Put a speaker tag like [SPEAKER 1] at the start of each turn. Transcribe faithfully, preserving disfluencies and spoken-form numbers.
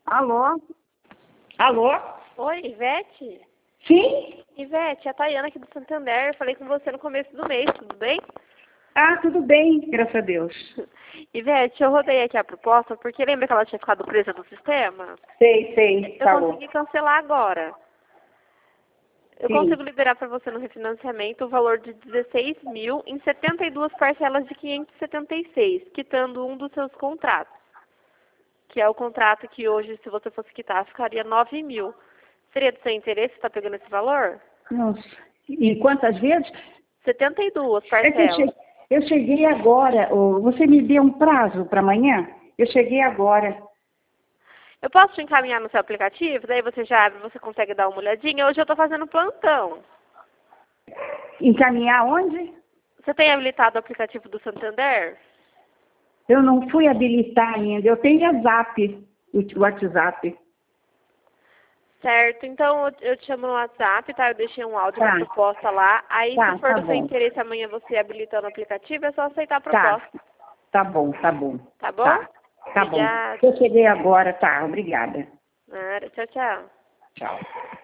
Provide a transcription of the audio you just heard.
[SPEAKER 1] Alô? Alô?
[SPEAKER 2] Oi, Ivete?
[SPEAKER 1] Sim?
[SPEAKER 2] Ivete, é a Tayana aqui do Santander. Eu falei com você no começo do mês, tudo bem?
[SPEAKER 1] Ah, tudo bem, graças a Deus.
[SPEAKER 2] Ivete, eu rodei aqui a proposta porque lembra que ela tinha ficado presa no sistema?
[SPEAKER 1] Sei, sei,
[SPEAKER 2] Eu
[SPEAKER 1] falou.
[SPEAKER 2] consegui cancelar agora. Eu
[SPEAKER 1] Sim.
[SPEAKER 2] consigo liberar para você no refinanciamento o valor de dezesseis mil em setenta e duas parcelas de quinhentos e setenta e seis, quitando um dos seus contratos. Que é o contrato que hoje, se você fosse quitar, ficaria nove mil. Seria do seu interesse estar pegando esse valor?
[SPEAKER 1] Nossa. E quantas vezes?
[SPEAKER 2] setenta e duas
[SPEAKER 1] É que eu
[SPEAKER 2] parcelas.
[SPEAKER 1] cheguei, eu cheguei agora. ô, Você me deu um prazo para amanhã? Eu cheguei agora.
[SPEAKER 2] Eu posso te encaminhar no seu aplicativo? Daí você já abre, você consegue dar uma olhadinha. Hoje eu estou fazendo plantão.
[SPEAKER 1] Encaminhar onde?
[SPEAKER 2] Você tem habilitado o aplicativo do Santander?
[SPEAKER 1] Eu não fui habilitar ainda. Eu tenho a Zap, o WhatsApp.
[SPEAKER 2] Certo, então eu eu te chamo no WhatsApp, tá? Eu deixei um áudio
[SPEAKER 1] Tá.
[SPEAKER 2] da proposta lá. Aí,
[SPEAKER 1] Tá,
[SPEAKER 2] se for
[SPEAKER 1] tá
[SPEAKER 2] do seu
[SPEAKER 1] bom.
[SPEAKER 2] interesse amanhã você habilitando o aplicativo, é só aceitar a
[SPEAKER 1] Tá.
[SPEAKER 2] proposta.
[SPEAKER 1] Tá bom, tá bom.
[SPEAKER 2] Tá bom?
[SPEAKER 1] Tá. Tá bom.
[SPEAKER 2] Obrigada.
[SPEAKER 1] Eu cheguei agora, tá. Obrigada.
[SPEAKER 2] Nada. Tchau, tchau.
[SPEAKER 1] Tchau.